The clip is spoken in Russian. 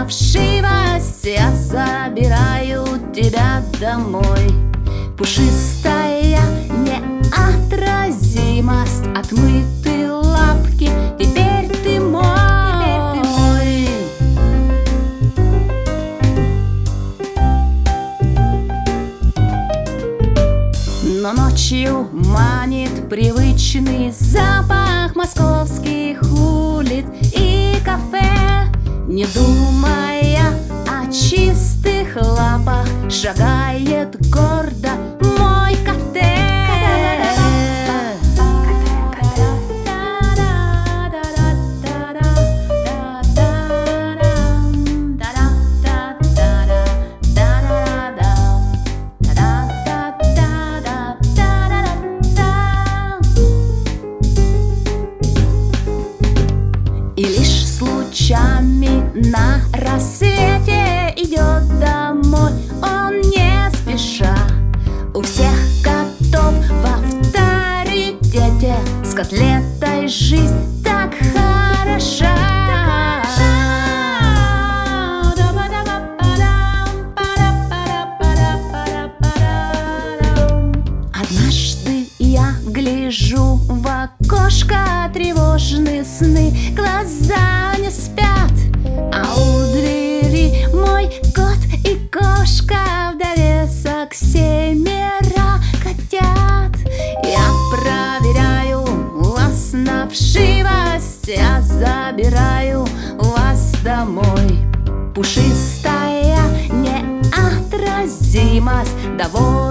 на вшивость, я забираю тебя домой. Пушистая неотразимость, отмытые лапки, теперь ты мой. Но ночью манит привычный запах московских улиц и кафе. Не думая о чистых лапах, шагает гордо мой коттедж. И лишь с лучами на рассвете идет домой он не спеша. У всех котов в авторитете, с котлетой жизнь так хороша. Однажды я гляжу в окошко, тревожные сны, глаза не спят, а у двери мой кот и кошка, в довесок 7 котят. Я проверяю вас на вшивость, я забираю вас домой. Пушистая неотразимость, довольно